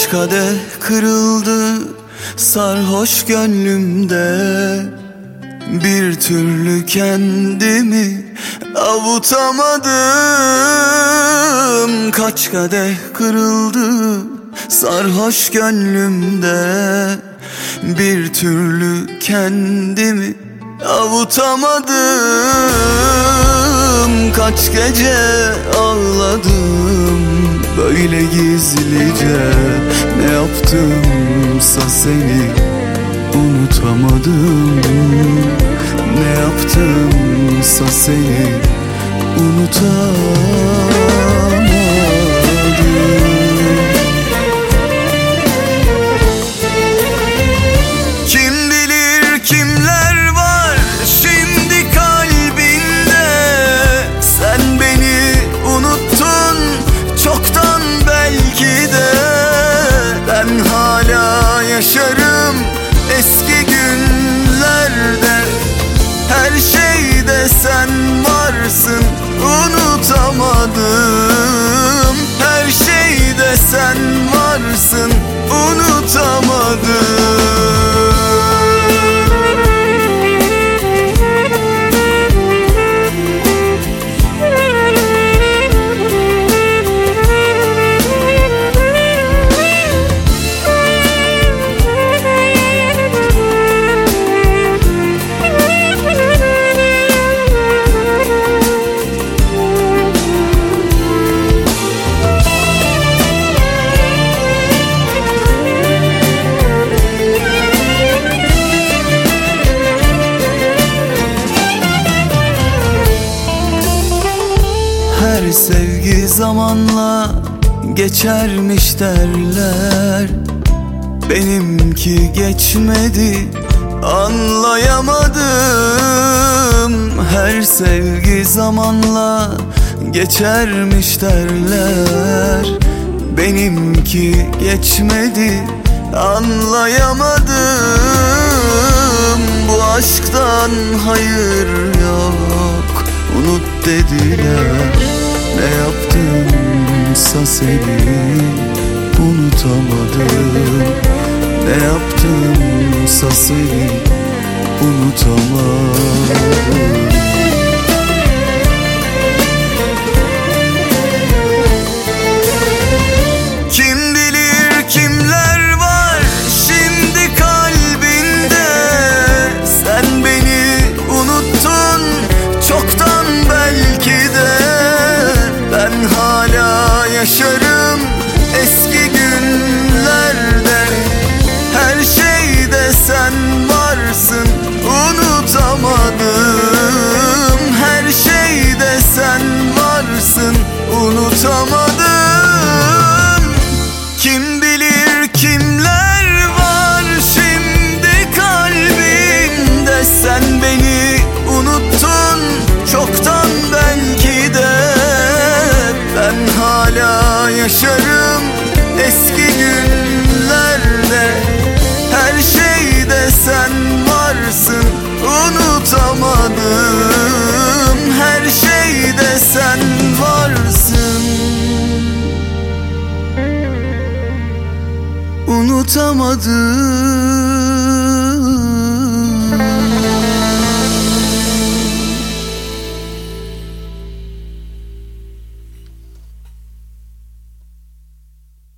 Kaç kadeh kırıldı sarhoş gönlümde, bir türlü kendimi avutamadım. Kaç kadeh kırıldı sarhoş gönlümde, bir türlü kendimi avutamadım. Kaç gece ağladım böyle gizlice, ne yaptımsa seni unutamadım. Ne yaptımsa seni unutamadım. Kim bilir kimler var şimdi kalbinde, sen beni unuttun çoktan belki de. Ben hala yaşarım eski günlerde, her şeyde sen varsın unutamadım. Her şeyde sen varsın unutamadım. Her sevgi zamanla geçermiş derler, benimki geçmedi anlayamadım. Her sevgi zamanla geçermiş derler, benimki geçmedi anlayamadım. Bu aşktan hayır yok unut dediler, ne yaptımsa seni unutamadım. Ne yaptımsa seni unutamadım. Kim bilir kimler var şimdi kalbinde, sen beni unuttun çoktan belki de. Ben hala yaşarım eski günlerde, her şeyde sen varsın unutamadım. Her şeyde sen varsın unutamadım. Kim bilir kimler var şimdi kalbimde, sen beni unuttun çoktan belki de. Ben hala yaşarım eski günlerde, her şeyde sen varsın unutamadım. Her şeyde sen varsın unutamadım.